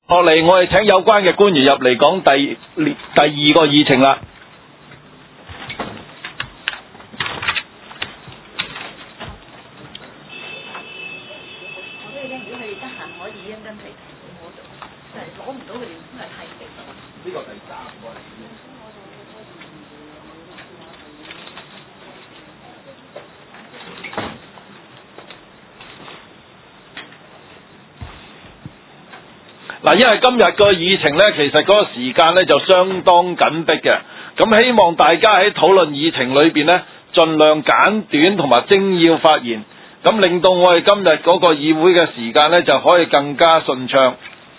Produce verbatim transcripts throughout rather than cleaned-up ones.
落嚟，我哋請有關嘅官員入嚟講第第二個議程啦。呢個第三個。嗱，因為今日個議程呢，其實嗰個時間呢就相當緊迫嘅，咁希望大家喺討論議程裏邊呢，盡量簡短同埋精要發言，咁令到我哋今日嗰個議會嘅時間呢就可以更加順暢。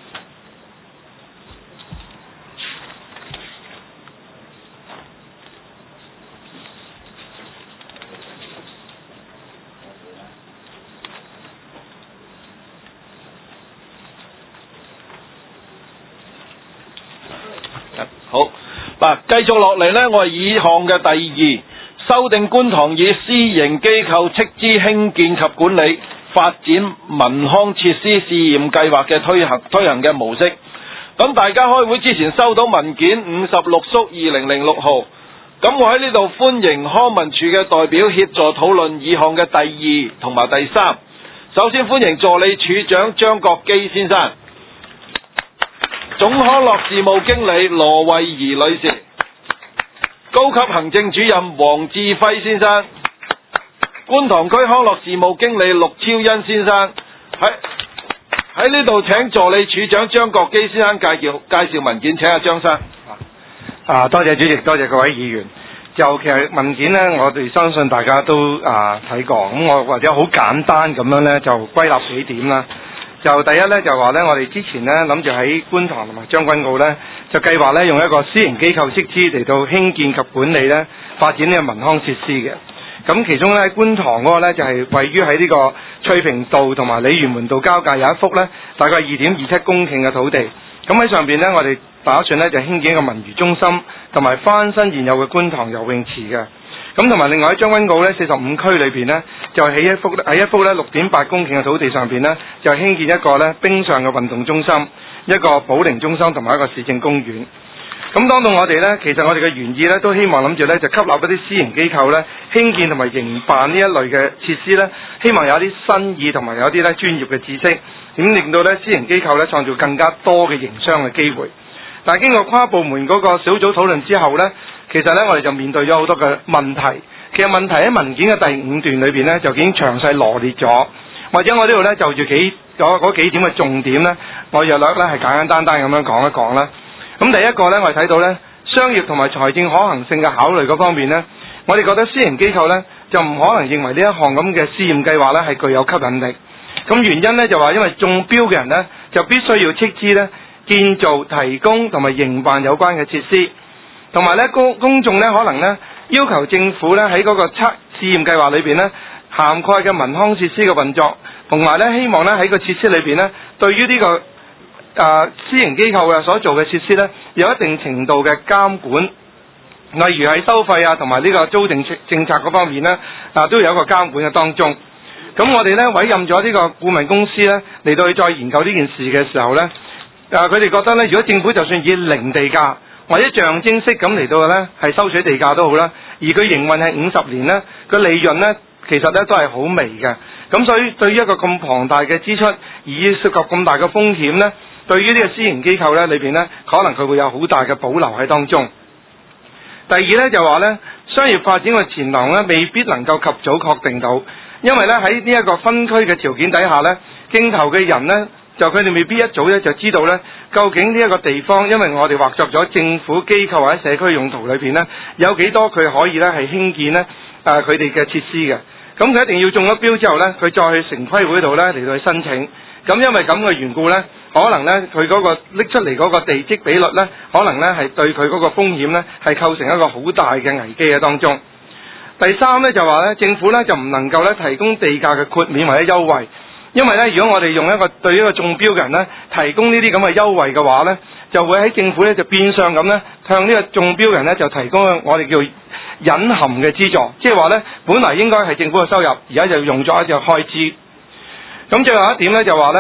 好，嗱，繼續落嚟呢，我係議項嘅第二，修訂觀塘以私營機構斥資興建及管理發展文康設施試驗計劃嘅推行推行嘅模式。咁大家開會之前收到文件五十六縮二零零六號，咁我喺呢度歡迎康文署嘅代表協助討論議項嘅第二同埋第三。首先歡迎助理處長張國基先生。總康樂事務經理羅慧儀女士，高級行政主任黃志輝先生，觀塘區康樂事務經理陸超恩先生，喺喺呢度請助理處長張國基先生介紹介紹文件，請阿張生。 啊，多謝主席，多謝各位議員。就其實文件呢，我哋相信大家都啊睇過，咁我或者好簡單咁樣呢，就歸納幾點啦。就第一咧，就話咧，我哋之前咧諗住喺觀塘同埋將軍澳咧，就計劃咧用一個私營機構斥資嚟到興建及管理咧發展呢個文康設施嘅。咁其中咧喺觀塘嗰個咧就係、是、位於喺呢個翠屏道同埋鯉魚門道交界有一幅咧大概二點二七公頃嘅土地。咁喺上邊咧，我哋打算咧就興建一個文娛中心，同埋翻新現有嘅觀塘游泳池嘅。咁同埋另外喺將軍澳咧四十五區裏邊呢，就喺一幅喺一幅咧六點八公頃嘅土地上邊呢，就興建一個咧冰上嘅運動中心、一個保齡中心同埋一個市政公園。咁當到我哋呢，其實我哋嘅原意呢，都希望諗住呢，就吸納一啲私營機構呢，興建同埋營辦呢一類嘅設施呢，希望有啲新意同埋有啲咧專業嘅知識，點令到呢私營機構呢創造更加多嘅營商嘅機會。但係經過跨部門嗰個小組討論之後呢，其實咧，我哋就面對咗好多嘅問題。其實問題喺文件嘅第五段裏邊咧，就已經詳細羅列咗。或者我呢度咧就住幾嗰嗰幾點嘅重點咧，我約略咧係簡簡單單咁樣講一講啦。咁第一個咧，我哋睇到咧商業同埋財政可行性嘅考慮嗰方面咧，我哋覺得私營機構咧就唔可能認為呢一項咁嘅試驗計劃咧係具有吸引力。咁原因咧就話因為中標嘅人咧就必須要斥資咧建造、提供同埋營辦有關嘅設施。同埋咧，公公眾咧可能咧要求政府咧喺嗰個測試驗計劃裏邊咧涵蓋嘅文康設施嘅運作，同埋咧希望咧喺個設施裏邊咧，對於呢、這個誒、呃、私營機構嘅所做嘅設施咧，有一定程度嘅監管，例如喺收費啊，同埋呢個租定政策嗰方面咧，啊都有一個監管嘅當中。咁我哋咧委任咗呢個顧問公司咧嚟到去再研究呢件事嘅時候咧，誒佢哋覺得咧，如果政府就算以零地價或者象徵式咁嚟到呢，係收取地價都好啦。而佢營運係五十年呢，個利潤呢，其實呢都係好微嘅。咁所以對於一個咁龐大嘅支出，而涉及咁大嘅風險呢，對於呢個私營機構呢裏邊呢，可能佢會有好大嘅保留喺當中。第二呢，就話呢，商業發展嘅前廊呢，未必能夠及早確定到，因為呢喺呢一個分區嘅條件底下呢，競投嘅人呢，就佢哋未必一早咧就知道咧，究竟呢一個地方，因為我哋劃作咗政府機構或者社區用途裏邊咧，有幾多佢可以咧係興建咧誒佢哋嘅設施嘅。咁佢一定要中咗標之後咧，佢再去城規會度咧嚟到去申請。咁因為咁嘅緣故咧，可能咧佢嗰個拎出嚟嗰個地積比率咧，可能咧係對佢嗰個風險咧係構成一個好大嘅危機嘅當中。第三咧就話咧，政府咧就唔能夠咧提供地價嘅豁免或者優惠。因為咧，如果我哋用一個對一個中標嘅人咧提供呢啲咁嘅優惠嘅話咧，就會喺政府咧就變相咁咧向呢個中標人咧就提供我哋叫隱含嘅資助，即係話咧本來應該係政府嘅收入，而家就用咗一隻開支。咁最後一點咧就話咧，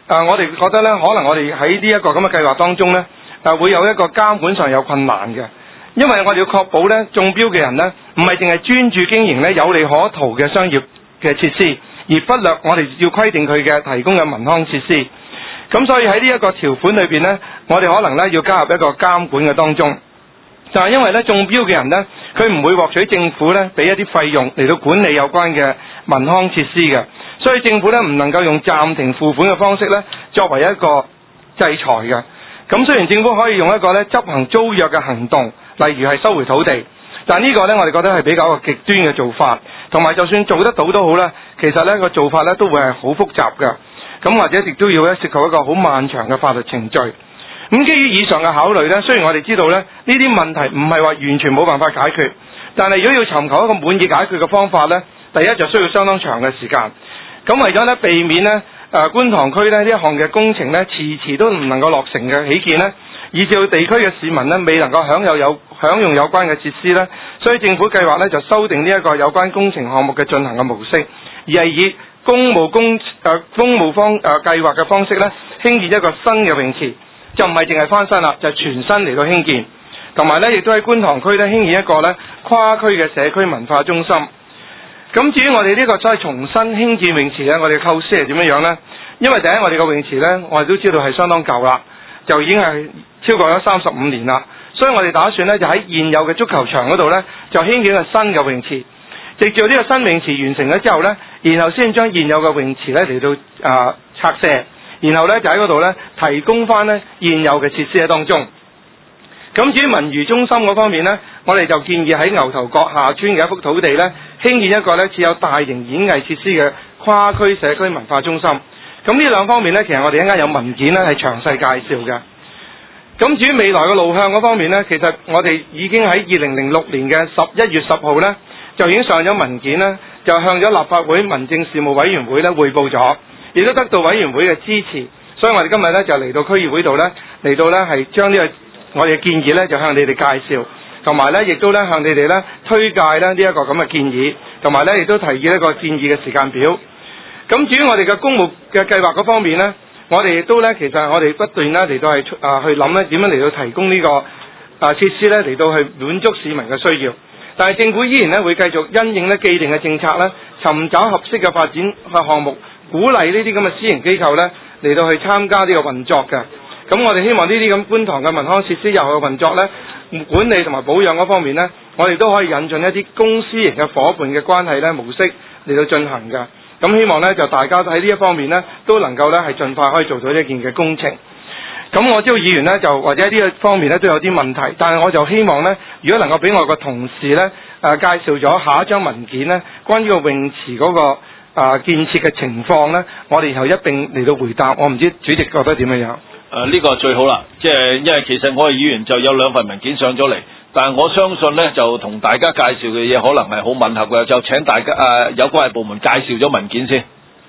呃、我哋覺得呢，可能我哋喺呢一個咁嘅計劃當中呢，誒、呃、會有一個監管上有困難嘅，因為我哋要確保呢中標嘅人呢，唔係淨係專注經營呢有利可圖嘅商業嘅設施，而忽略我哋要規定佢嘅提供嘅民康設施。咁所以喺呢一個條款裏邊呢，我哋可能呢要加入一個監管嘅當中，就係因為呢中標嘅人呢，佢唔會獲取政府呢俾一啲費用嚟到管理有關嘅民康設施嘅，所以政府呢唔能夠用暫停付款嘅方式呢作為一個制裁嘅。咁雖然政府可以用一個呢執行租約嘅行動，例如係收回土地，但呢個呢我哋覺得係比較一個極端嘅做法，同埋就算做得到都好啦，其實呢個做法呢都會係好複雜嘅。咁或者亦都要咧涉及一個好漫長嘅法律程序。咁基於以上嘅考慮呢，雖然我哋知道咧呢啲問題唔係話完全冇辦法解決，但係如果要尋求一個滿意解決嘅方法呢，第一就需要相當長嘅時間。咁為咗呢避免呢誒、呃、觀塘區呢呢一項嘅工程呢遲遲都唔能夠落成嘅起見呢，以至到地區嘅市民呢未能夠享有有享用有關嘅設施呢，所以政府計劃呢就修訂呢一個有關工程項目嘅進行嘅模式，而係以公務工誒、呃、公務方誒、呃、計劃嘅方式咧，興建一個新嘅泳池，就唔係淨係翻新啦，就係、全新嚟到興建，同埋咧亦都喺觀塘區咧興建一個咧跨區嘅社區文化中心。咁至於我哋呢個再重新興建泳池咧，我哋嘅構思係點樣樣咧？因為第一我哋個泳池咧，我哋都知道係相當舊啦，就已經係超過咗三十五年啦，所以我哋打算咧就喺現有嘅足球場嗰度咧，就興建一個新嘅泳池。藉住呢個新泳池完成咗之後呢，然後先將現有嘅泳池呢嚟到啊、呃、拆卸，然後呢就喺嗰度呢提供翻呢現有嘅設施喺當中。咁至於文娛中心嗰方面呢，我哋就建議喺牛頭角下村嘅一幅土地呢，興建一個呢設有大型演藝設施嘅跨區社區文化中心。咁呢兩方面呢，其實我哋一陣間有文件呢係詳細介紹嘅。咁至於未來嘅路向嗰方面呢，其實我哋已經喺二零零六年嘅十一月十號呢，就已經上咗文件呢，就向咗立法會民政事務委員會呢匯報咗，亦都得到委員會嘅支持，所以我哋今日呢，就嚟到區議會度呢，嚟到呢係將呢個我哋嘅建議呢，就向你哋介紹，同埋呢亦都呢向你哋呢推介呢呢一個咁嘅建議，同埋呢亦都提議一個建議嘅時間表。咁至於我哋嘅公務嘅計劃嗰方面呢，我哋亦都呢，其實我哋不斷呢嚟到係啊去諗呢點樣嚟到提供呢個啊設施呢嚟到去滿足市民嘅需要。但係政府依然咧會繼續因應咧既定嘅政策咧，尋找合適嘅發展項目，鼓勵呢啲咁嘅私營機構咧嚟到去參加呢個運作嘅。咁我哋希望呢啲咁觀塘嘅民康設施日後嘅運作咧，管理同埋保養嗰方面咧，我哋都可以引進一啲公私營嘅伙伴嘅關係咧模式嚟到進行嘅。咁希望咧就大家喺呢一方面咧都能夠咧係盡快可以做到呢一件嘅工程。咁我知道議員呢，就或者呢個方面呢都有啲問題，但係我就希望呢，如果能夠俾我個同事呢誒、呃、介紹咗下一張文件呢，關於個泳池嗰、那個啊、呃、建設嘅情況呢，我哋以後一並嚟到回答。我唔知主席覺得點樣樣？誒、 呃、呢、這個最好啦，即係因為其實我哋議員就有兩份文件上咗嚟，但係我相信呢，就同大家介紹嘅嘢可能係好吻合嘅，就請大家誒、呃、有關嘅部門介紹咗文件先。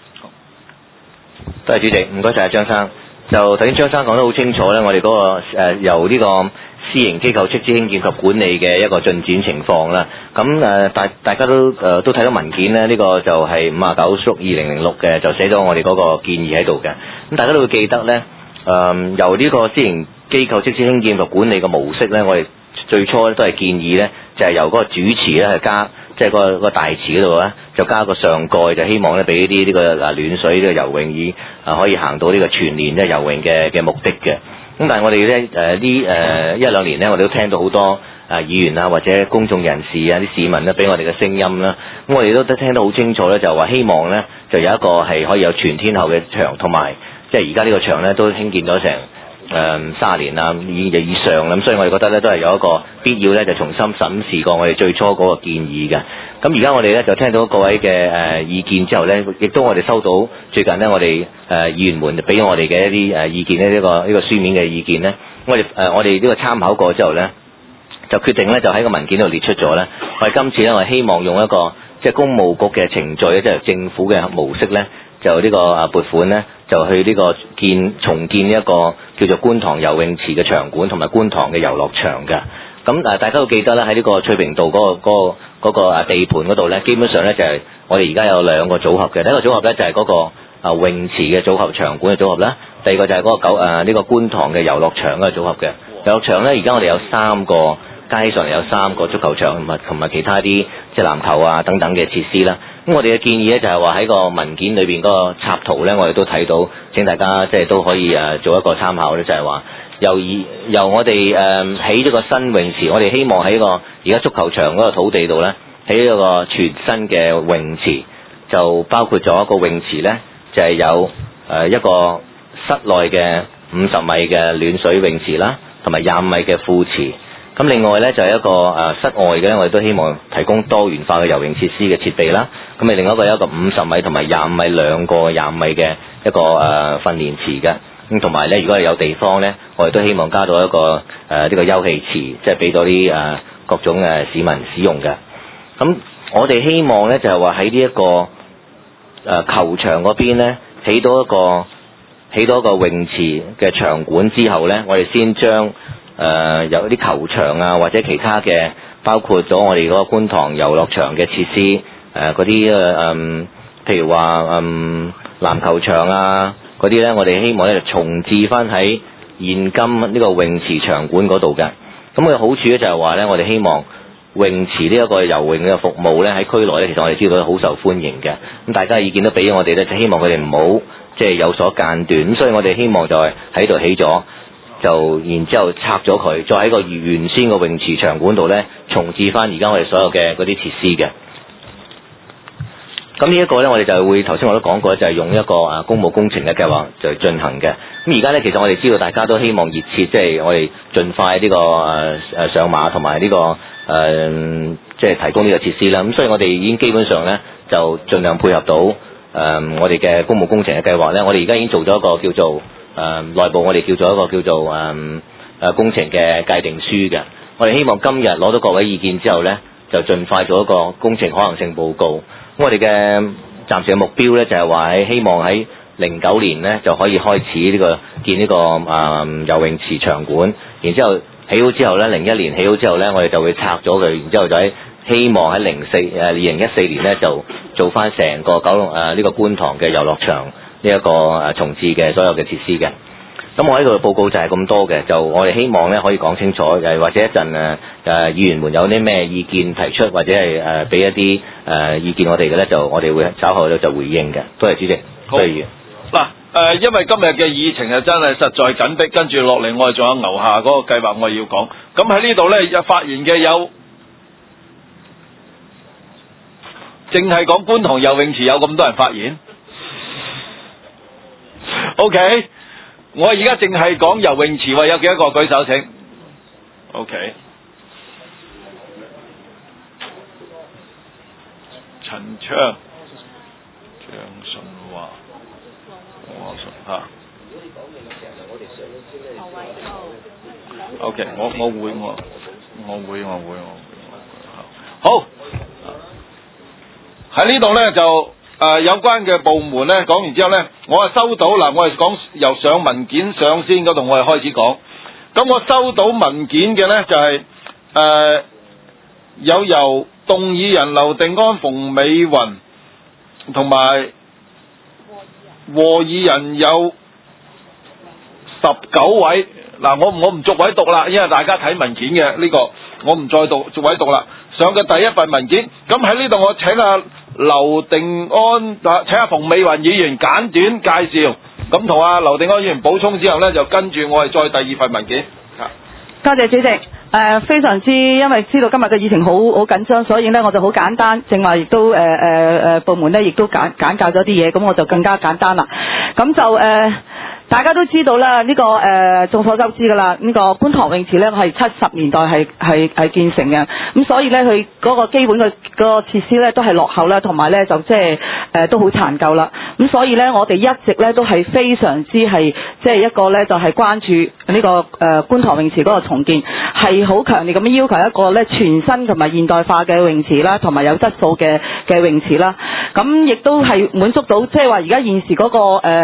多謝主席，唔該晒張生。就頭先張生講得好清楚咧，我哋嗰、那個、呃、由呢個私營機構斥資興建及管理嘅一個進展情況啦。咁誒大大家都誒、呃、都睇到文件咧，呢、這個就係五啊九縮二零零六嘅，就寫咗我哋嗰個建議喺度嘅。咁大家都會記得咧，誒、呃、由呢個私營機構斥資興建及管理嘅模式咧，我哋最初都係建議咧，就係、是、由嗰個主池咧係加。即係個個大池嗰度咧，就加個上蓋，就希望咧俾啲呢個啊暖水呢個游泳以啊可以行到呢個全年即係游泳嘅嘅目的嘅。咁但係我哋咧誒呢誒一兩年咧，我哋都聽到好多啊議員啊或者公眾人士啊啲市民咧俾我哋嘅聲音啦。咁我哋都都聽得好清楚咧，就話希望咧就有一個係可以有全天候嘅場，同埋即係而家呢個場咧都興建咗成誒三十年啦以以上啦，咁所以我哋覺得咧都係有一個必要咧，就重新審視過我哋最初嗰個建議嘅。咁而家我哋咧就聽到各位嘅誒意見之後咧，亦都我哋收到最近咧我哋誒議員們俾我哋嘅一啲誒意見咧，呢個呢個書面嘅意見咧，我哋誒我哋呢個參考過之後咧，就決定咧就喺個文件度列出咗咧，我哋今次咧我哋希望用一個即係公務局嘅程序咧，即係政府嘅模式咧，就呢個啊撥款咧，就去呢個建重建一個叫做觀塘游泳池嘅場館同埋觀塘嘅遊樂場嘅。咁誒大家都記得咧，喺呢個翠屏道嗰、嗰個嗰、嗰個嗰個地盤嗰度咧，基本上咧就係我哋而家有兩個組合嘅。第一個組合咧就係嗰個啊泳池嘅組合、場館嘅組合啦。第二個就係嗰個九誒呢個觀塘嘅遊樂場嘅組合嘅遊樂場咧。而家我哋有三個，加起上嚟有三個足球場同埋同埋其他啲即係籃球啊等等嘅設施啦。咁我哋嘅建議咧就係話喺個文件裏邊嗰個插圖咧，我哋都睇到，請大家即係都可以誒做一個參考咧，就係話由以由我哋誒起咗個新泳池，我哋希望喺個而家足球場嗰個土地度咧起一個全新嘅泳池，就包括咗一個泳池咧就係有誒一個室內嘅五十米嘅暖水泳池啦，同埋廿五米嘅副池。咁另外咧就係一個誒室外嘅，我哋都希望提供多元化嘅游泳設施嘅設備啦。咁誒另外一個有一個五十米同埋廿五米兩個廿五米嘅一個誒訓練池嘅。咁同埋咧，如果係有地方咧，我哋都希望加到一個誒呢、呃這個休憩池，即係俾到啲誒各種誒市民使用嘅。咁我哋希望咧就係話喺呢一個誒、呃、球場嗰邊咧起到一個起到一個泳池嘅場館之後咧，我哋先將誒、呃、有啲球場啊或者其他嘅，包括咗我哋嗰個觀塘遊樂場嘅設施誒嗰啲誒譬如話嗯籃球場啊。嗰啲咧，我哋希望咧就重置翻喺現今呢個泳池場館嗰度嘅。咁佢嘅好處咧就係話咧，我哋希望泳池呢一個游泳嘅服務咧喺區內咧，其實我哋知道好受歡迎嘅。咁大家意見都俾咗我哋咧，就希望佢哋唔好即係有所間斷。咁所以我哋希望就係喺度起咗，就然之後拆咗佢，再喺個原先個泳池場館度咧重置翻而家我哋所有嘅嗰啲設施嘅。咁呢一個呢，我哋就會頭先我都講過，就係用一個啊公務工程嘅計劃就進行嘅。咁而家呢，其實我哋知道大家都希望熱切，即係我哋盡快呢個誒誒上馬同埋呢個誒即係提供呢個設施啦。咁所以我哋已經基本上呢，就盡量配合到誒我哋嘅公務工程嘅計劃呢。我哋而家已經做咗一個叫做誒內部我哋叫做一個叫做誒誒工程嘅界定書嘅。我哋希望今日攞到各位意見之後呢，就盡快做一個工程可行性報告。我哋嘅暫時嘅目標咧，就係話喺希望喺零九年咧就可以開始呢、這個建呢、這個啊、呃、游泳池場館，然之後起好之後咧，零一年起好之後咧，我哋就會拆咗佢，然之後就喺希望喺零四誒二零一四年咧就做翻成個九龍誒呢個觀塘嘅遊樂場呢一個誒重置嘅所有嘅設施嘅。咁我喺度報告就係咁多嘅，就我哋希望咧可以講清楚，誒或者一陣誒誒議員們有啲咩意見提出，或者係誒俾一啲誒、呃、意見我哋嘅咧，就我哋會稍後咧就回應嘅。多謝主席。 好。嗱誒，因為今日嘅議程係真係實在緊迫，跟住落嚟我哋仲有牛下嗰個計劃我要講。咁喺呢度咧有發言嘅有，淨係講觀塘游泳池有咁多人發言 ？OK。我而家淨係講游泳池，有幾多個舉手請 ？OK。陳昌、張信華、我信嚇。OK，我我會我我會我會我會好。喺呢度咧就。誒、呃、有關嘅部門咧講完之後咧，我係收到嗱，我係講由上文件上先嗰度，我係開始講。咁我收到文件嘅咧就係、是、誒、呃、有由動議人劉定安、馮美雲同埋和議人有十九位。嗱，我我唔逐位讀啦，因為大家睇文件嘅呢、這個，我唔再讀逐位讀啦。上嘅第一份文件，咁喺呢度我請阿劉定安，請阿馮美雲議員簡短介紹，咁同阿劉定安議員補充之後呢，就跟住我係再第二份文件。 多謝主席，誒、呃、非常之，因為知道今日嘅議程好好緊張，所以呢，我就好簡單，正話亦都誒誒誒部門呢亦都簡簡介咗啲嘢，咁我就更加簡單啦。咁就誒。呃大家都知道啦，呢、這個誒、呃、眾所周知㗎啦，呢、這個觀塘泳池呢係七十年代係係係建成嘅，咁所以呢，佢嗰個基本嘅嗰個設施呢都係落後啦，同埋呢就即係誒都好殘舊啦，咁所以呢，我哋一直呢都係非常之係即係一個呢就係、是、關注呢、這個誒、呃、觀塘泳池嗰個重建，係好強烈咁樣要求一個呢全新同埋現代化嘅泳池啦，同埋有質素嘅嘅泳池啦，咁亦都係滿足到即係話而家現時嗰、那個誒誒、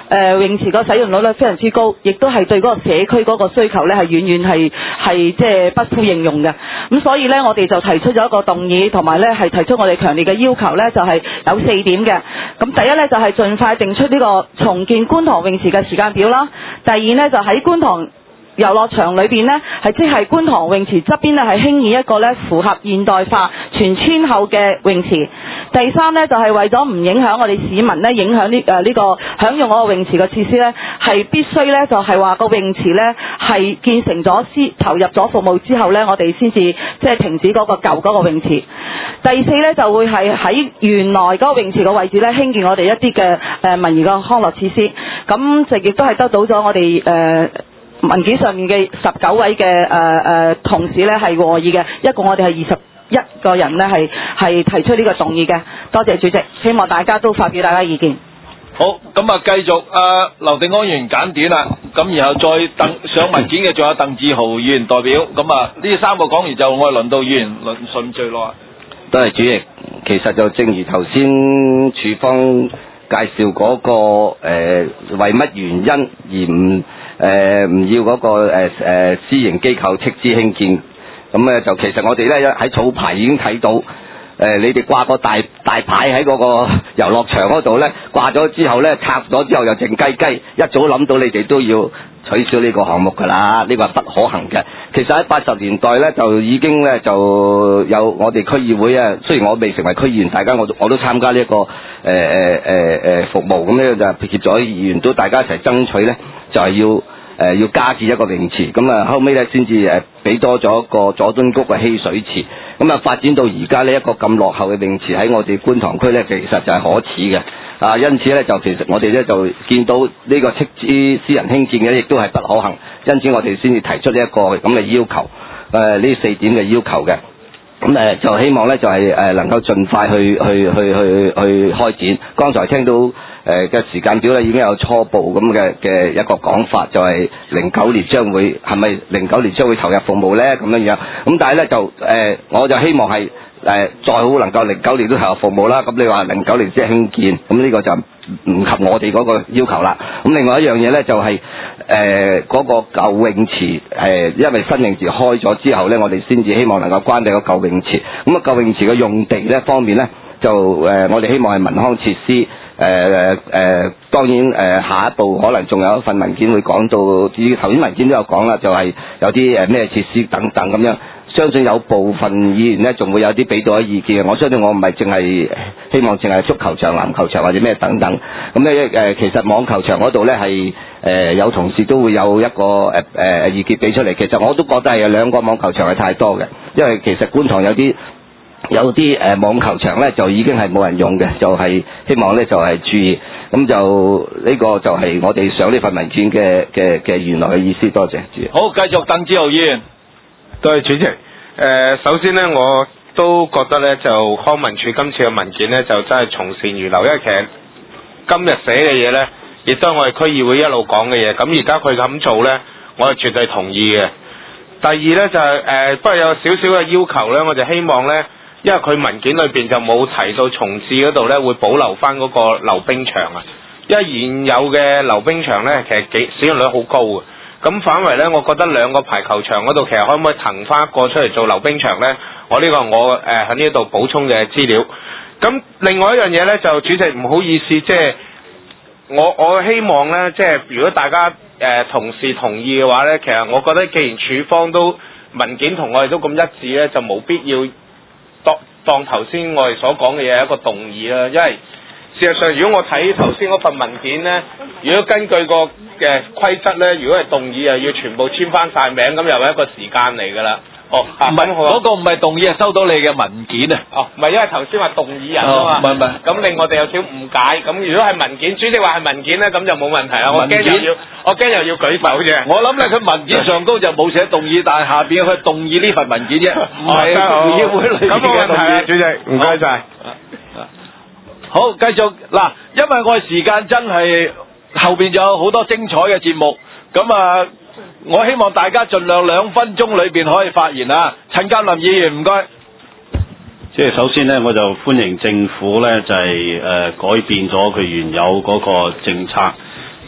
呃、泳池個使用率咧非常之高，亦都係對嗰個社區嗰個需求咧係遠遠係係即係不敷應用嘅。咁所以咧，我哋就提出咗一個動議，同埋咧係提出我哋強烈嘅要求咧，就係、是、有四點嘅。咁第一咧就係、是、盡快定出呢個重建觀塘泳池嘅時間表啦。第二咧就喺觀塘遊樂場裏邊呢，係即係觀塘泳池側邊呢，係興建一個呢符合現代化全村後嘅泳池。第三呢，就係、是、為咗唔影響我哋市民呢，影響呢誒呢個享用嗰個泳池嘅設施呢，係必須呢，就係、是、話個泳池呢，係建成咗私投入咗服務之後呢，我哋先至即係停止嗰個舊嗰個泳池。第四呢，就會係喺原來嗰個泳池嘅位置呢，興建我哋一啲嘅誒民誼嘅康樂設施。咁就亦都係得到咗我哋誒。呃文件上面嘅十九位嘅誒誒同事咧係和議嘅，一共我哋係二十一個人咧係係提出呢個動議嘅。多謝主席，希望大家都發表大家意見。 好，咁啊繼續啊，劉定安議員簡短啦，咁然後再鄧上文件嘅仲有鄧志豪議員代表，咁啊呢三個講完就我哋輪到議員輪順序咯。 多謝主席，其實就正如頭先處方介紹嗰、那個誒、呃、為乜原因而唔誒唔要嗰、那個誒誒、呃、私營機構斥資興建，咁咧就其實我哋咧喺草牌已經睇到，誒、呃、你哋掛個大大牌喺嗰個遊樂場嗰度咧，掛咗之後咧拆咗之後又靜雞雞，一早諗到你哋都要取消呢個項目㗎啦，呢個係不可行嘅。其實喺八十年代咧就已經咧就有我哋區議會啊，雖然我未成為區議員，大家我都我都參加呢、這、一個誒誒誒誒服務，咁咧就協助議員都大家一齊爭取咧，就係、是、要誒、呃、要加建一個泳池，咁啊後尾咧先至誒俾多咗一個佐敦谷嘅嬉水池，咁啊發展到而家呢一個咁落後嘅泳池喺我哋觀塘區咧，其實就係可恥嘅。啊，因此咧就其實我哋咧就見到呢個斥資私人興建嘅亦都係不可行，因此我哋先至提出呢一個咁嘅要求，誒、呃、呢四點嘅要求嘅。咁、呃、誒就希望咧就係、是、誒能夠盡快去去去去去開展。剛才聽到誒嘅時間表咧已經有初步咁嘅嘅一個講法，就係零九年將會係咪零九年將會投入服務咧咁樣樣。咁但係咧就誒、呃、我就希望係。誒、呃、再好能夠零九年都投入服務啦，咁你話零九年先興建，咁呢個就唔及我哋嗰個要求啦。咁另外一樣嘢呢，就係誒嗰個舊泳池，誒、呃、因為新泳池開咗之後呢，我哋先至希望能夠關閉個舊泳池。咁啊舊泳池嘅用地呢方面呢，就誒、呃、我哋希望係民康設施。誒、呃、誒、呃、當然誒、呃、下一步可能仲有一份文件會講到，至於頭先文件都有講啦，就係、是、有啲誒咩設施等等咁樣。相信有部分議員呢，仲會有啲俾到意見嘅。我相信我唔係淨係希望淨係足球場、籃球場或者咩等等。咁咧誒，其實網球場嗰度呢，係誒、呃、有同事都會有一個誒誒、呃、意見俾出嚟。其實我都覺得係有兩個網球場係太多嘅，因為其實觀塘有啲有啲誒、呃、網球場呢，就已經係冇人用嘅，就係、是、希望呢，就係、是、注意。咁就呢、這個就係我哋上呢份文件嘅嘅嘅原來嘅意思。多謝主席。 好，繼續鄧志豪議員。 多謝主席。誒、呃，首先呢，我都覺得呢，就康文署今次嘅文件呢，就真係從善如流，因為其實今日寫嘅嘢呢，亦都係我哋區議會一路講嘅嘢。咁而家佢咁做呢，我係絕對同意嘅。第二呢，就係、是、誒、呃，不過有少少嘅要求呢，我就希望呢，因為佢文件裏邊就冇提到重置嗰度呢，會保留翻嗰個溜冰場啊。因為現有嘅溜冰場呢，其實幾使用率好高嘅。咁反為呢，我覺得兩個排球場嗰度其實可唔可以騰翻一個出嚟做溜冰場呢？我呢個我誒喺呢度補充嘅資料。咁另外一樣嘢呢，就主席唔好意思，即係我我希望呢，即係如果大家誒、呃、同事同意嘅話呢，其實我覺得既然處方都文件同我哋都咁一致呢，就冇必要當當頭先我哋所講嘅嘢係一個動議啦，因為事實上，如果我睇頭先嗰份文件呢，如果根據個嘅規則呢，如果係動議啊，要全部簽翻晒名，咁又係一個時間嚟㗎啦。哦，唔係嗰個唔係動議，係收到你嘅文件啊。哦，唔係，因為頭先話動議人啊嘛。唔係唔係。咁令我哋有少誤解。咁如果係文件，主席話係文件呢，咁就冇問題啦。我驚又要，我驚又要舉手啫。我諗咧，佢文件上高就冇寫動議，但係下邊佢動議呢份文件啫，唔係議會裏邊嘅動議。咁冇問題啊，主席，唔該晒。好，繼續嗱，因為我哋時間真係後邊有好多精彩嘅節目，咁啊，我希望大家盡量兩分鐘裏邊可以發言啊。陳鑑林議員，唔該。 即係首先呢，我就歡迎政府呢，就係、是、誒、呃、改變咗佢原有嗰個政策，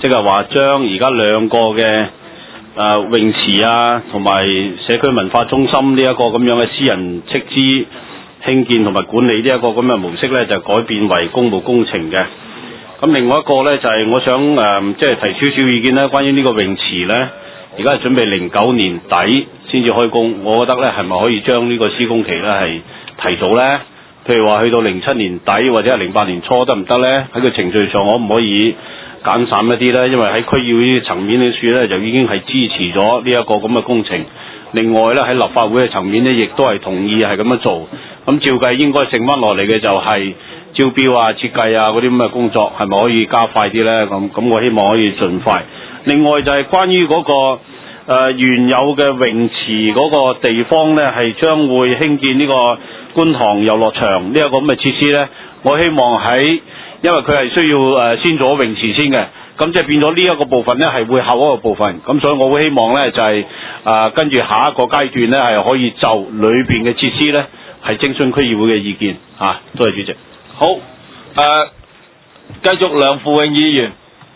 即係話將而家兩個嘅誒、呃、泳池啊，同埋社區文化中心呢一個咁樣嘅私人斥資興建同埋管理呢一個咁嘅模式呢，就改變為公務工程嘅。咁另外一個呢，就係、是、我想誒，即、呃、係、就是、提少少意見呢，關於呢個泳池呢，而家係準備零九年底先至開工，我覺得呢係咪可以將呢個施工期呢係提早呢？譬如話去到零七年底或者係零八年初得唔得呢？喺個程序上可唔可以減散一啲呢？因為喺區議會層面嘅處呢，就已經係支持咗呢一個咁嘅工程。另外呢，喺立法會嘅層面呢，亦都係同意係咁樣做。咁照計應該剩翻落嚟嘅就係招標啊、設計啊嗰啲咁嘅工作，係咪可以加快啲呢？咁咁我希望可以盡快。另外就係關於嗰、那個、呃、原有嘅泳池嗰個地方呢，係將會興建呢個觀塘遊樂場呢一個咁嘅設施呢。我希望喺因為佢係需要誒、呃、先做泳池先嘅，咁即係變咗呢一個部分呢係會後一個部分，咁所以我會希望呢就係、是、誒、呃、跟住下一個階段呢係可以就裏邊嘅設施呢係徵詢區議會嘅意見嚇、啊。多謝主席。 好誒、呃，繼續梁富永議員。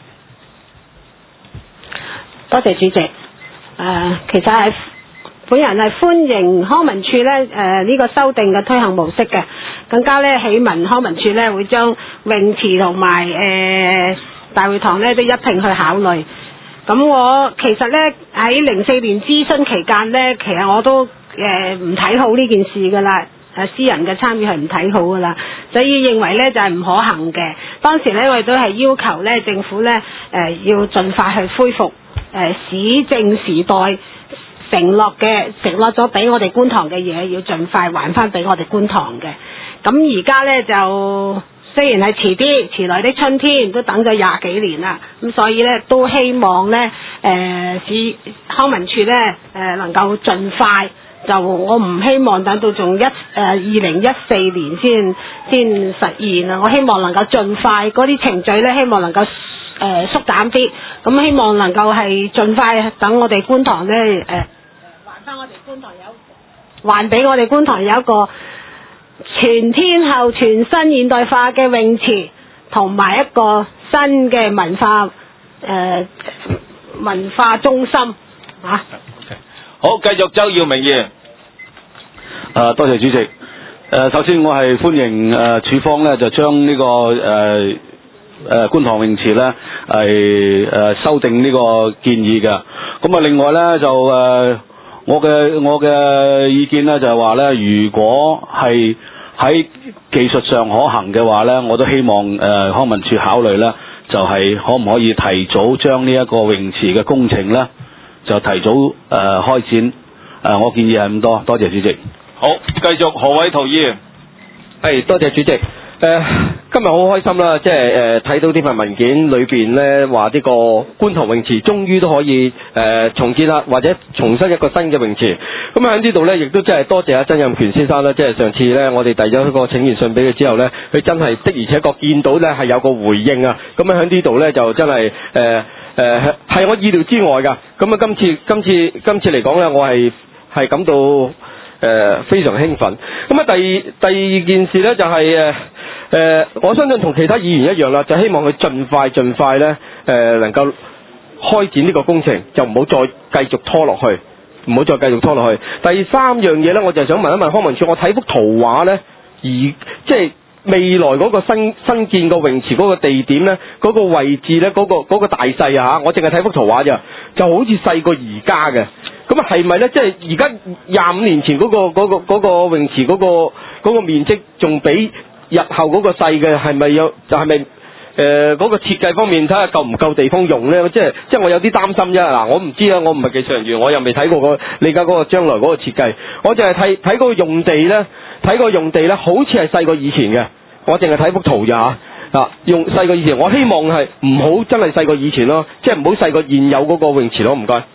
多謝主席。誒、呃，其實係本人係歡迎康文署咧誒呢個修訂嘅推行模式嘅，更加咧喜聞康文署咧會將泳池同埋誒大會堂咧都一併去考慮。咁我其實咧喺零四年諮詢期間咧，其實我都誒唔睇好呢件事㗎啦。誒私人嘅參與係唔睇好㗎啦，所以認為咧就係、是、唔可行嘅。當時咧我哋都係要求咧政府咧誒、呃、要盡快去恢復誒、呃、市政時代承諾嘅承諾咗俾我哋觀塘嘅嘢，要盡快還翻俾我哋觀塘嘅。咁而家咧就雖然係遲啲，遲來的春天都等咗廿幾年啦，咁所以咧都希望咧誒市康文署咧誒能夠盡快。就我唔希望等到仲一誒二零一四年先先實現啊！我希望能夠盡快嗰啲程序咧，希望能夠誒、呃、縮減啲，咁希望能夠係盡快等我哋觀塘咧誒、呃、還翻我哋觀塘有還俾我哋觀塘有一個全天候全新現代化嘅泳池，同埋一個新嘅文化誒、呃、文化中心啊！ 好，繼續周耀明議員。 誒、呃，多謝主席。誒、呃，首先我係歡迎誒署方咧，就將呢、這個誒誒、呃、觀塘泳池咧係誒修訂呢個建議嘅。咁啊，另外咧就誒、呃、我嘅我嘅意見咧就係話咧，如果係喺技術上可行嘅話咧，我都希望誒、呃、康文署考慮咧，就係、是、可唔可以提早將呢一個泳池嘅工程咧，就提早誒、呃、開展。誒、呃，我建議係咁多，多謝主席。 好，繼續何偉圖議員。 係，多謝主席。誒、呃，今日好開心啦，即係誒睇到呢份文件裏邊咧，話呢個觀塘泳池終於都可以誒、呃、重建啦，或者重新一個新嘅泳池。咁喺呢度咧，亦都真係多謝阿曾蔭權先生啦，即係上次咧，我哋遞咗一個請願信俾佢之後咧，佢真係的而且確見到咧係有個回應啊。咁喺呢度咧就真係誒誒係我意料之外㗎。咁啊，今次今次今次嚟講咧，我係係感到誒、呃、非常興奮。咁啊，第二第二件事咧就係誒誒，我相信同其他議員一樣啦，就希望佢盡快盡快咧誒、呃、能夠開展呢個工程，就唔好再繼續拖落去，唔好再繼續拖落去。第三樣嘢咧，我就想問一問康文署，我睇幅圖畫咧，而即係未來嗰個新新建個泳池嗰個地點咧，嗰、嗰個位置咧，嗰、嗰個嗰個大細啊嚇，我淨係睇幅圖畫咋，就好似細過而家嘅。咁啊係咪咧？即係而家廿五年前嗰、嗰個嗰、嗰個嗰個、泳池嗰、嗰個嗰、嗰個面積仲比日後嗰個細嘅，係咪有就係咪誒嗰個設計方面睇下夠唔夠地方用咧？即係即係我有啲擔心啫。嗱，我唔知啊，我唔係技術人員，我又未睇過、嗰個你而家嗰個將來嗰個設計，我淨係睇睇嗰個用地咧，睇個用地咧，好似係細過以前嘅。我淨係睇幅圖咋嚇啊，用細過以前。我希望係唔好真係細過以前咯，即係唔好細過現有嗰個泳池咯。唔該。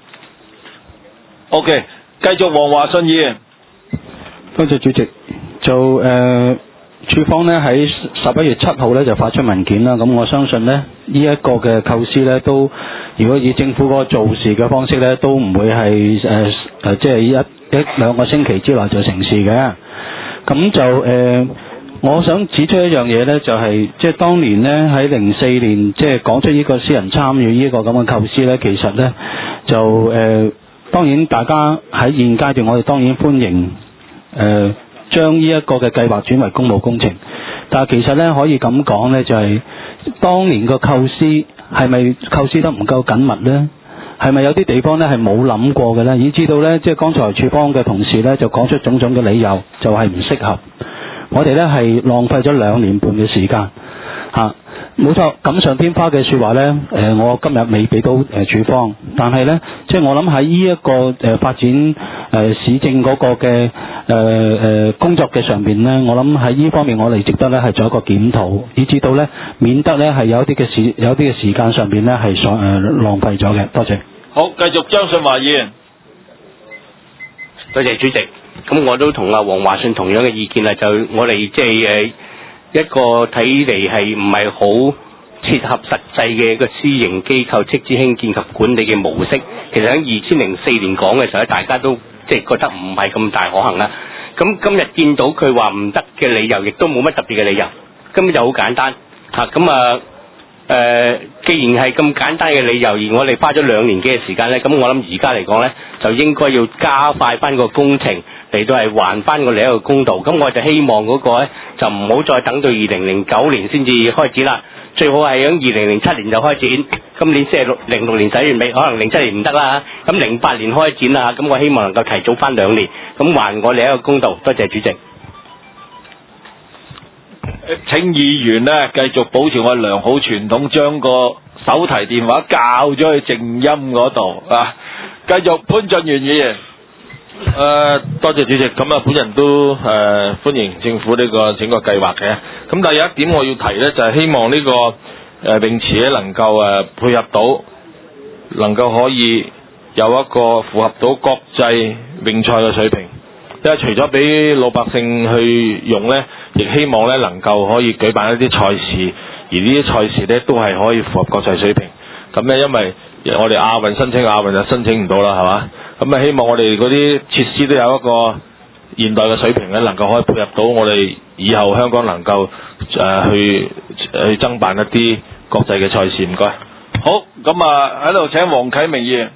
O.K. 繼續黃華信議員。 多謝主席。就誒，署方咧喺十一月七號咧就發出文件啦。咁我相信咧呢一、這個嘅構思咧都，如果以政府嗰個做事嘅方式咧，都唔會係誒誒，即係一一兩個星期之內就成事嘅。咁就誒、呃， 我想指出一樣嘢呢，就係即係當年呢，喺零四年即係講出呢個私人參與呢個咁嘅構思呢，其實呢，就誒、呃、當然大家喺現階段我哋當然歡迎誒、呃、將呢一個嘅計劃轉為公務工程，但係其實呢，可以咁講呢，就係、是、當年個構思係咪構思得唔夠緊密呢？係咪有啲地方呢係冇諗過嘅呢？以至到呢，即係剛才處方嘅同事呢，就講出種種嘅理由，就係唔適合。我哋呢係浪費咗兩年半嘅時間嚇，冇錯。錦上添花嘅説話呢，誒、呃、我今日未俾到誒處方，但係呢，即係我諗喺呢一個誒、呃、發展誒、呃、市政嗰個嘅誒誒工作嘅上邊呢，我諗喺呢方面我哋值得呢係做一個檢討，以至到呢免得呢係有啲嘅時有啲嘅時間上邊呢係所誒浪費咗嘅。多謝。 好，繼續張信華議員。 多謝主席。咁我都同阿黃華信同樣嘅意見啦，就我哋即係誒一個睇嚟係唔係好切合實際嘅一個私營機構斥資興建及管理嘅模式。其實喺二千零四年講嘅時候咧，大家都即係覺得唔係咁大可行啦。咁今日見到佢話唔得嘅理由，亦都冇乜特別嘅理由，根本就好簡單嚇。咁啊誒、呃，既然係咁簡單嘅理由，而我哋花咗兩年幾嘅時間咧，咁我諗而家嚟講咧，就應該要加快翻個工程。嚟到係還翻我哋一個公道，咁我就希望嗰個咧就唔好再等到二零零九年先至開始啦，最好係喺二零零七年就開展，今年先係六零六年十一月尾，可能零七年唔得啦，咁零八年開展啦，咁我希望能夠提早翻兩年，咁還我哋一個公道。多謝主席。 請議員呢繼續保持我良好傳統，將個手提電話校咗去靜音嗰度啊！繼續潘俊源議員。 誒、呃，多謝主席。咁啊，本人都誒、呃、歡迎政府呢個整個計劃嘅。咁但係有一點我要提呢，就係、是、希望呢、這個誒、呃、泳池咧能夠誒、呃、配合到，能夠可以有一個符合到國際泳賽嘅水平。因為除咗俾老百姓去用呢，亦希望呢能夠可以舉辦一啲賽事，而呢啲賽事呢都係可以符合國際水平。咁呢，因為我哋亞運申請亞運就申請唔到啦，係嘛？咁啊，希望我哋嗰啲設施都有一個現代嘅水平咧，能夠可以配合到我哋以後香港能夠誒、呃、去去爭辦一啲國際嘅賽事。唔該。 好，咁啊喺度請黃啟明議員。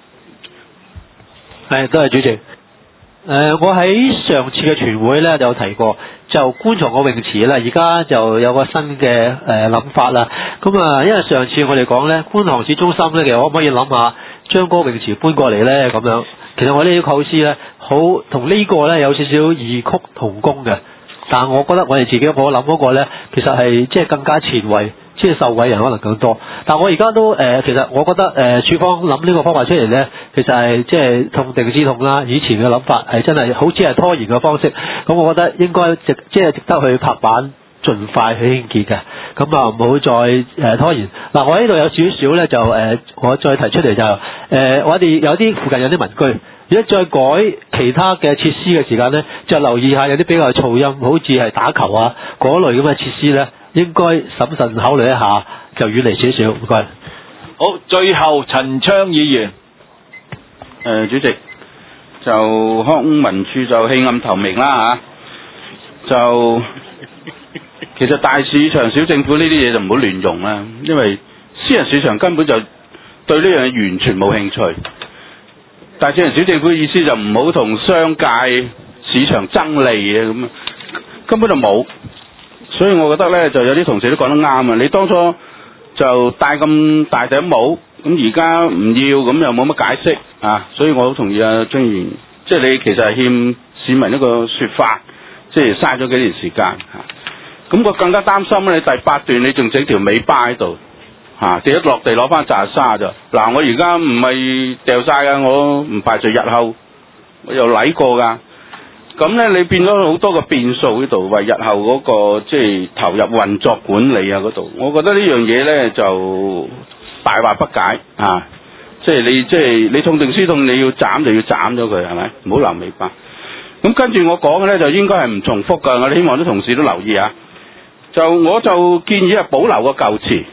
係，多謝主席。誒、呃，我喺上次嘅全會咧就有提過，就觀塘個泳池咧，而家就有個新嘅誒諗法啦。咁啊，因為上次我哋講咧，觀塘市中心咧，其實可唔可以諗下將嗰個泳池搬過嚟咧？咁樣，其實我呢啲構思咧，好同呢個咧有少少異曲同工嘅。但係我覺得我哋自己我諗嗰個咧，其實係即係更加前衞，即係受惠人可能更多。但我而家都誒、呃，其實我覺得誒、呃，處方諗呢個方法出嚟咧，其實係即係痛定思痛啦。以前嘅諗法係真係好似係拖延嘅方式，咁我覺得應該值即係值得去拍板，盡快去興建嘅。咁啊，唔好再誒、呃、拖延。嗱、呃，我呢度有少少咧，就誒、呃，我再提出嚟就誒、呃，我哋有啲附近有啲民居。如果再改其他嘅設施嘅時間呢，就留意下有啲比較噪音，好似係打球啊嗰類咁嘅設施呢，應該審慎考慮一下，就遠離少少。唔該。 好，最後陳昌議員。 誒、呃，主席，就康文署就棄暗投明啦嚇，就其實大市場小政府呢啲嘢就唔好亂用啦，因為私人市場根本就對呢樣嘢完全冇興趣。大市場小政府嘅意思就唔好同商界市場爭利啊，咁根本就冇，所以我覺得呢，就有啲同事都講得啱啊！你當初就戴咁大頂帽，咁而家唔要，咁又冇乜解釋啊！所以我好同意啊張議員，即係你其實係欠市民一個說法，即係嘥咗幾年時間嚇。咁我更加擔心咧，你第八段你仲整條尾巴喺度。啊！跌一落地攞翻扎沙咋？嗱，我而家唔係掉晒噶，我唔排除日後我又嚟過噶。咁咧，你變咗好多個變數喺度，為日後嗰、那個即係投入運作管理啊嗰度。我覺得呢樣嘢咧就大惑不解啊！即係你即係你痛定思痛，你要斬就要斬咗佢，係咪？唔好留尾巴。咁跟住我講嘅咧，就應該係唔重複噶。我哋希望啲同事都留意啊。就我就建議係保留個舊池。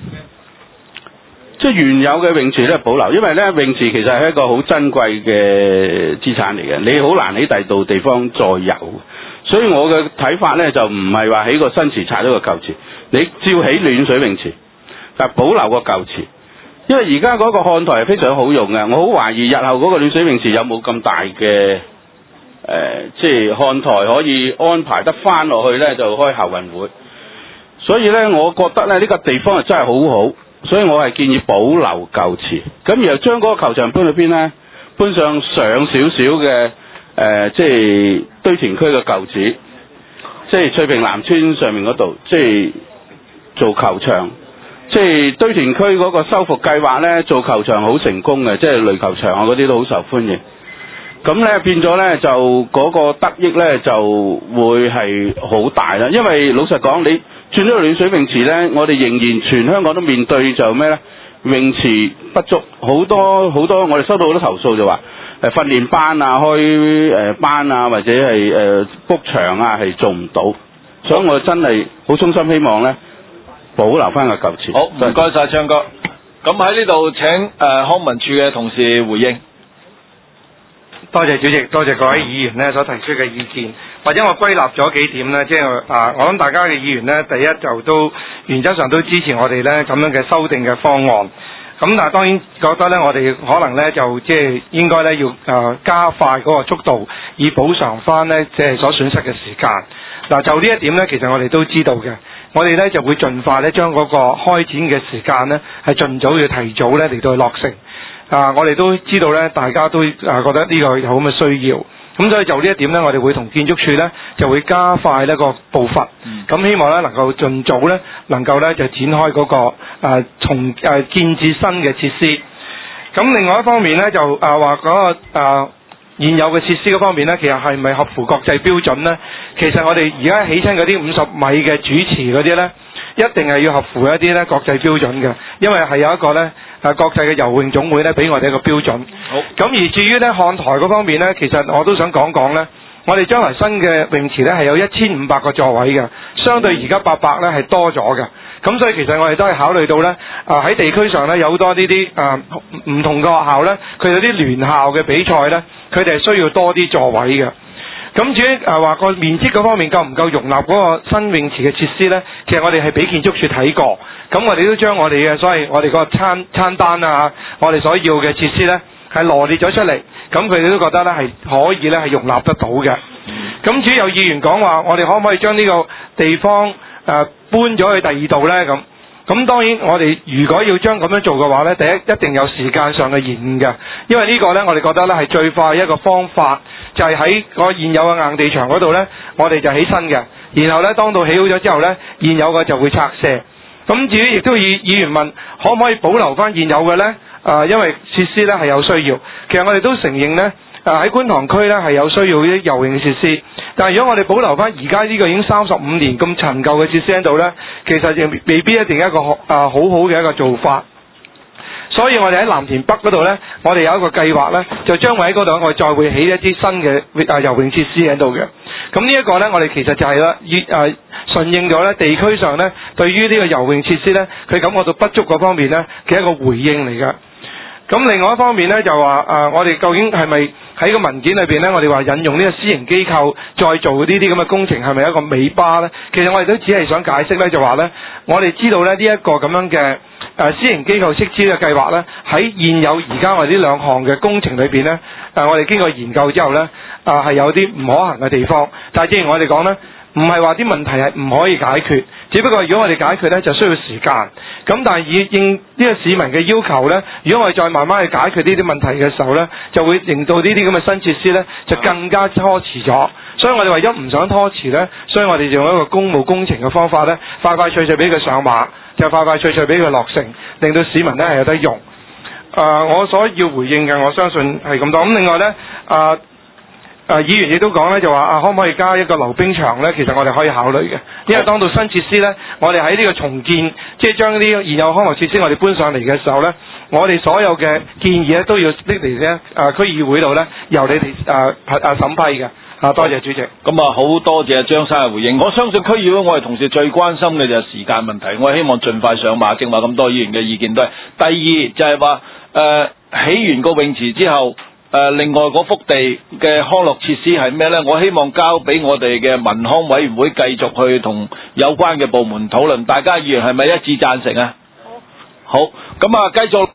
即係原有嘅泳池咧保留，因為咧泳池其實係一個好珍貴嘅資產嚟嘅，你好難喺第二度地方再有，所所以我嘅睇法呢，就唔係話起個新池拆咗個舊池，你照起暖水泳池，但保留個舊池。因為而家嗰個看台係非常好用嘅，我好懷疑日後嗰個暖水泳池有冇咁大嘅誒、呃，即係看台可以安排得翻落去呢，就開校運會。所以呢，我覺得呢，呢、呢個地方係真係好好，所以我係建議保留舊池，咁然後將嗰個球場搬去邊呢？搬上上少少嘅誒，即係堆填區嘅舊址，即係翠屏南村上面嗰度，即係做球場。即係堆填區嗰個修復計劃呢，做球場好成功嘅，即係壘球場啊嗰啲都好受歡迎。咁呢變咗呢，就嗰個得益呢就會係好大啦。因為老實講，你轉咗個暖水泳池呢，我哋仍然全香港都面對就咩呢？泳池不足，好多好多，我哋收到好多投訴就話誒訓練班啊、開誒班啊，或者係誒 book 場啊係做唔到，所以我真係好衷心希望呢，保留翻個舊池。 好，唔該晒昌哥。咁喺呢度請誒、呃、康文署嘅同事回應。 多謝主席，多謝各位議員呢所提出嘅意見，或者我歸納咗幾點呢，即係啊，我諗大家嘅議員呢，第一就都原則上都支持我哋呢咁樣嘅修訂嘅方案。咁但係當然覺得呢，我哋可能呢就即係應該呢要啊加快嗰個速度，以補償翻呢即係所損失嘅時間。嗱，就呢一點呢，其實我哋都知道嘅，我哋呢就會盡快呢將嗰個開展嘅時間呢係盡早要提早呢嚟到去落成。啊！我哋都知道咧，大家都啊覺得呢個有咁嘅需要，咁所以就呢一點咧，我哋會同建築署咧就會加快呢個步伐，咁、嗯、希望咧能夠盡早咧能夠咧就展開嗰、那個啊重啊建置新嘅設施。咁另外一方面咧就啊話嗰個啊現有嘅設施嗰方面咧，其實係咪合乎國際標準咧？其實我哋而家起親嗰啲五十米嘅主池嗰啲咧，一定係要合乎一啲咧國際標準嘅，因為係有一個咧。啊！國際嘅游泳總會咧，俾我哋一個標準。好。咁而至於咧看台嗰方面咧，其實我都想講講咧，我哋將來新嘅泳池咧係有一千五百個座位嘅，相對而家八百咧係多咗嘅。咁所以其實我哋都係考慮到咧，啊喺地區上咧有好多呢啲啊唔同嘅學校咧，佢有啲聯校嘅比賽咧，佢哋係需要多啲座位嘅。咁至於啊話個面積嗰方面夠唔夠容納嗰個新泳池嘅設施呢？其實我哋係俾建築署睇過，咁我哋都將我哋嘅所謂我哋個餐餐單啊，我哋所要嘅設施呢係羅列咗出嚟，咁佢哋都覺得呢係可以呢係容納得到嘅。咁至於有議員講話，我哋可唔可以將呢個地方誒、呃、搬咗去第二度呢？咁咁當然我哋如果要將咁樣做嘅話呢，第一一定有時間上嘅延誤嘅，因為呢個呢，我哋覺得呢係最快一個方法。就係喺個現有嘅硬地場嗰度呢，我哋就起新嘅，然後呢，當到起好咗之後呢，現有嘅就會拆卸。咁至於亦都議議員問，可唔可以保留翻現有嘅呢？啊、呃，因為設施呢係有需要。其實我哋都承認呢，啊、呃、喺觀塘區呢係有需要啲游泳設施。但係如果我哋保留翻而家呢個已經三十五年咁陳舊嘅設施喺度呢，其實亦未必一定一個啊、呃、好好嘅一個做法。所以我哋喺藍田北嗰度呢，我哋有一個計劃呢，就將會喺嗰度，我哋再會起一啲新嘅啊游泳設施喺度嘅。咁呢一個呢，我哋其實就係啦，以誒順應咗呢地區上呢對於呢個游泳設施呢，佢感覺到不足嗰方面呢嘅一個回應嚟㗎。咁另外一方面呢，就話啊，我哋究竟係咪喺個文件裏邊呢，我哋話引用呢個私營機構再做呢啲咁嘅工程係咪一個尾巴呢？其實我哋都只係想解釋呢，就話呢，我哋知道呢呢一個咁樣嘅。誒、呃、私營機構斥資嘅計劃呢，喺現有而家我哋呢兩項嘅工程裏邊呢，誒、呃、我哋經過研究之後呢，啊、呃、係有啲唔可行嘅地方。但係正如我哋講呢，唔係話啲問題係唔可以解決，只不過如果我哋解決呢，就需要時間。咁但係以應呢個市民嘅要求呢，如果我哋再慢慢去解決呢啲問題嘅時候呢，就會令到呢啲咁嘅新設施呢，就更加拖遲咗。所以我哋為咗唔想拖遲呢，所以我哋就用一個公務工程嘅方法呢，快快脆脆俾佢上馬。就快快脆脆俾佢落成，令到市民呢係有得用。誒、呃，我所要回應嘅，我相信係咁多。咁另外呢，啊、呃、啊、呃、議員亦都講呢，就話啊，可唔可以加一個溜冰場呢？其實我哋可以考慮嘅，因為當到新設施呢，我哋喺呢個重建，即係將呢啲現有康樂設施我哋搬上嚟嘅時候呢，我哋所有嘅建議呢都要拎嚟呢啊區議會度呢，由你哋啊啊審批嘅。啊，多謝主席。咁啊，好多謝張生嘅回應。我相信區議會我哋同事最關心嘅就係時間問題，我希望盡快上馬。正話咁多議員嘅意見都係。第二就係話誒起完個泳池之後， 呃、另外嗰幅地嘅康樂設施係咩呢？我希望交俾我哋嘅民康委員會繼續去同有關嘅部門討論，大家議員係咪一致贊成啊？好，咁啊繼續。